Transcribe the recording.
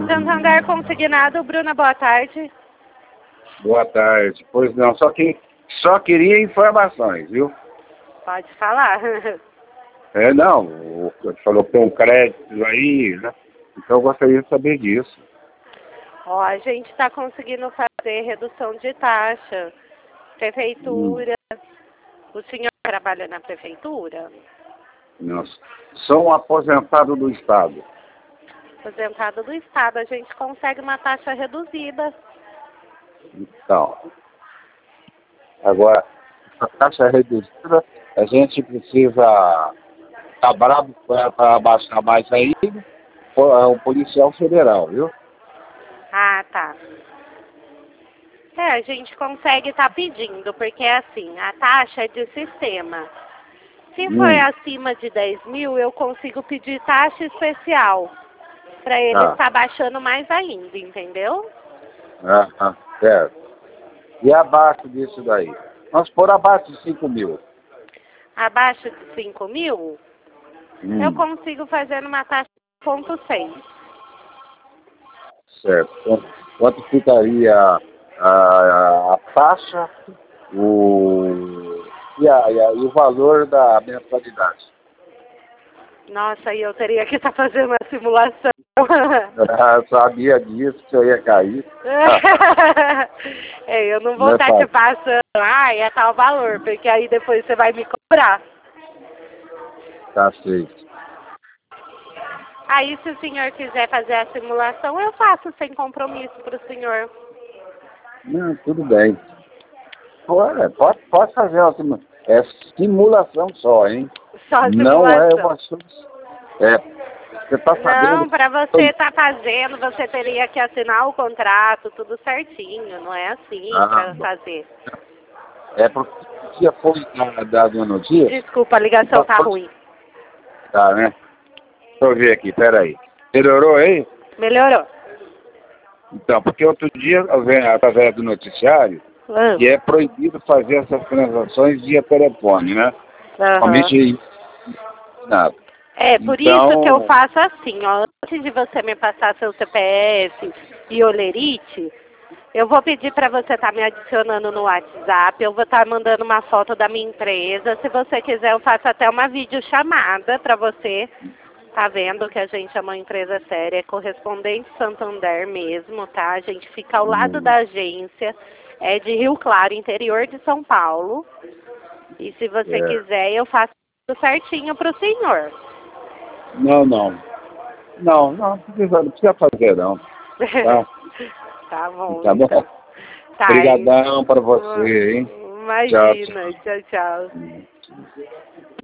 Santander Consignado, Bruna, boa tarde. Boa tarde. Pois não, só queria informações, viu? Pode falar. Não, falou que tem um crédito aí, né? Então eu gostaria de saber disso. Ó, a gente está conseguindo fazer redução de taxa. Prefeitura. O senhor trabalha na prefeitura? Nossa. Sou um aposentado do Estado. Aposentado do Estado, a gente consegue uma taxa reduzida. Então, agora, a taxa reduzida, a gente precisa estar bravo para abaixar mais ainda, o policial federal, viu? Ah, tá. A gente consegue estar pedindo, porque assim, a taxa é de sistema. Se for acima de 10 mil, eu consigo pedir taxa especial, para ele estar baixando mais ainda, entendeu? Certo. E abaixo disso daí? Vamos pôr abaixo de 5 mil. Abaixo de 5 mil, eu consigo fazer numa taxa de 0,6. Certo. Então, quanto ficaria a taxa e o valor da mensalidade? Nossa, e eu teria que estar fazendo a simulação. Eu sabia disso, que eu ia cair. Eu não vou estar te passando, é tal valor, porque aí depois você vai me cobrar. Tá certo. Aí, se o senhor quiser fazer a simulação, eu faço sem compromisso para o senhor. Não, tudo bem. Pode fazer uma simulação. É simulação só, hein? Só simulação. Não é uma... Você tá sabendo... Não, para você estar fazendo, você teria que assinar o contrato, tudo certinho. Não é assim para fazer. É porque já foi dado uma notícia... Desculpa, a ligação tá ruim. Tá, né? Deixa eu ver aqui, peraí. Melhorou aí? Melhorou. Então, porque outro dia, através do noticiário, que é proibido fazer essas transações via telefone, né? Somente nada. Por isso que eu faço assim, ó. Antes de você me passar seu CPF e olerite, eu vou pedir para você estar me adicionando no WhatsApp, eu vou estar mandando uma foto da minha empresa. Se você quiser, eu faço até uma videochamada para você. Tá vendo que a gente é uma empresa séria, é correspondente Santander mesmo, tá? A gente fica ao lado da agência, é de Rio Claro, interior de São Paulo. E se você quiser, eu faço tudo certinho pro senhor. Não precisa fazer, não. Tá, tá bom. Tá bom? Então. Tá, obrigadão para você, hein? Imagina, tchau.